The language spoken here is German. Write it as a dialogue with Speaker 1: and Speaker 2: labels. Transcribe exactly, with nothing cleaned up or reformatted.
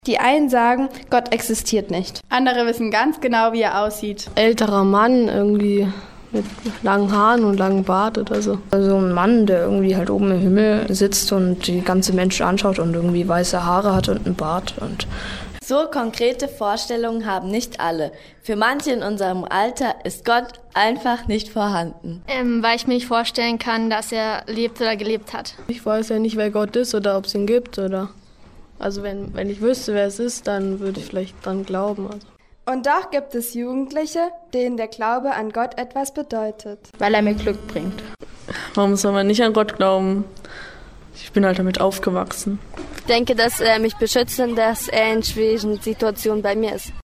Speaker 1: Die einen sagen, Gott existiert nicht.
Speaker 2: Andere wissen ganz genau, wie er aussieht.
Speaker 3: Älterer Mann irgendwie mit langen Haaren und langem Bart oder so.
Speaker 4: Also ein Mann, der irgendwie halt oben im Himmel sitzt und die ganze Menschen anschaut und irgendwie weiße Haare hat und einen Bart. Und
Speaker 5: so konkrete Vorstellungen haben nicht alle. Für manche in unserem Alter ist Gott einfach nicht vorhanden.
Speaker 6: Ähm, weil ich mir nicht vorstellen kann, dass er lebt oder gelebt hat.
Speaker 3: Ich weiß ja nicht, wer Gott ist oder ob es ihn gibt. Oder also wenn, wenn ich wüsste, wer es ist, dann würde ich vielleicht dran glauben. Also.
Speaker 1: Und doch gibt es Jugendliche, denen der Glaube an Gott etwas bedeutet.
Speaker 2: Weil er mir Glück bringt.
Speaker 7: Warum soll man nicht an Gott glauben? Ich bin halt damit aufgewachsen.
Speaker 5: Ich denke, dass er mich beschützt und dass er in schwierigen Situationen bei mir ist.